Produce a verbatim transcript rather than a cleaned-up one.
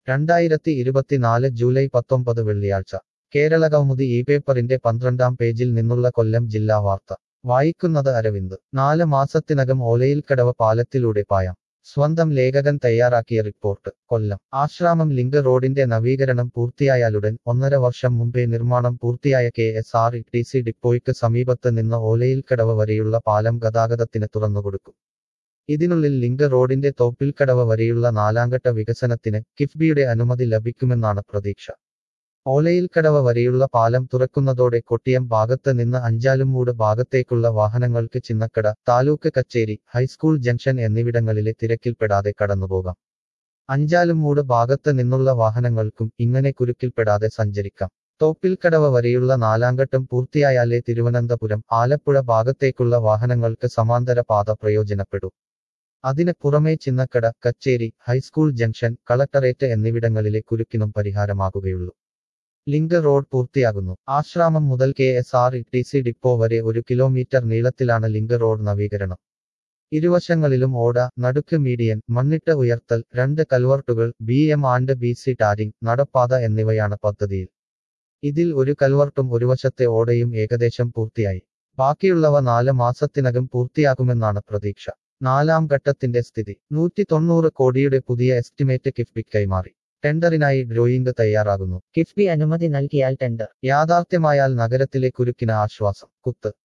രണ്ടായിരത്തി ഇരുപത്തിനാല് ജൂലൈ പത്തൊമ്പത് വെള്ളിയാഴ്ച കേരളകൗമുദി ഈ പേപ്പറിന്റെ പന്ത്രണ്ടാം പേജിൽ നിന്നുള്ള കൊല്ലം ജില്ലാ വാർത്ത വായിക്കുന്നത് അരവിന്ദ്. നാല് മാസത്തിനകം ഓലയിൽക്കടവ് പാലത്തിലൂടെ പായാം. സ്വന്തം ലേഖകൻ തയ്യാറാക്കിയ റിപ്പോർട്ട്. കൊല്ലം. ആശ്രാമം ലിങ്ക് റോഡിന്റെ നവീകരണം പൂർത്തിയായാലുടൻ ഒന്നര വർഷം മുമ്പേ നിർമ്മാണം പൂർത്തിയായ K S R T C ഡിപ്പോയ്ക്ക് സമീപത്ത് നിന്ന് ഓലയിൽക്കടവ് വരെയുള്ള പാലം ഗതാഗതത്തിന് തുറന്നുകൊടുക്കും. ഇതിനുള്ളിൽ ലിങ്ക് റോഡിന്റെ തോപ്പിൽക്കടവ് വരെയുള്ള നാലാംഘട്ട വികസനത്തിന് കിഫ്ബിയുടെ അനുമതി ലഭിക്കുമെന്നാണ് പ്രതീക്ഷ. ഓലയിൽക്കടവ് വരെയുള്ള പാലം തുറക്കുന്നതോടെ കൊട്ടിയം ഭാഗത്ത് നിന്ന് അഞ്ചാലുംമൂട് ഭാഗത്തേക്കുള്ള വാഹനങ്ങൾക്ക് ചിന്നക്കട, താലൂക്ക് കച്ചേരി, ഹൈസ്കൂൾ ജംഗ്ഷൻ എന്നിവിടങ്ങളിലെ തിരക്കിൽപ്പെടാതെ കടന്നുപോകാം. അഞ്ചാലുംമൂട് ഭാഗത്ത് നിന്നുള്ള വാഹനങ്ങൾക്കും ഇങ്ങനെ കുരുക്കിൽപ്പെടാതെ സഞ്ചരിക്കാം. തോപ്പിൽക്കടവ് വരെയുള്ള നാലാംഘട്ടം പൂർത്തിയായാലേ തിരുവനന്തപുരം, ആലപ്പുഴ ഭാഗത്തേക്കുള്ള വാഹനങ്ങൾക്ക് സമാന്തര പാത പ്രയോജനപ്പെടൂ. അതിന് പുറമേ ചിന്നക്കട, കച്ചേരി, ഹൈസ്കൂൾ ജംഗ്ഷൻ, കളക്ടറേറ്റ് എന്നിവിടങ്ങളിലെ കുരുക്കിനും പരിഹാരമാകുകയുള്ളൂ. ലിങ്ക് റോഡ് പൂർത്തിയാകുന്നു. ആശ്രാമം മുതൽ K S R T C depot വരെ ഒരു കിലോമീറ്റർ നീളത്തിലാണ് ലിങ്ക് റോഡ് നവീകരണം. ഇരുവശങ്ങളിലും ഓട, നടുക്ക് മീഡിയൻ, മണ്ണിട്ട് ഉയർത്തൽ, രണ്ട് കൽവർട്ടുകൾ, B M and B C tarring, നടപ്പാത എന്നിവയാണ് പദ്ധതിയിൽ. ഇതിൽ ഒരു കൽവർട്ടും ഒരു വശത്തെ ഓടയും ഏകദേശം പൂർത്തിയായി. ബാക്കിയുള്ളവ നാല് മാസത്തിനകം പൂർത്തിയാകുമെന്നാണ് പ്രതീക്ഷ. നാലാം ഘട്ടത്തിന്റെ സ്ഥിതി. നൂറ്റി തൊണ്ണൂറ് കോടിയുടെ പുതിയ എസ്റ്റിമേറ്റ് കിഫ്ബിക്ക് കൈമാറി. ടെൻഡറിനായി ഡ്രോയിംഗ് തയ്യാറാകുന്നു. കിഫ്ബി അനുമതി നൽകിയാൽ ടെൻഡർ യാഥാർത്ഥ്യമായാൽ നഗരത്തിലെ കുരുക്കിന് ആശ്വാസം. കുത്ത്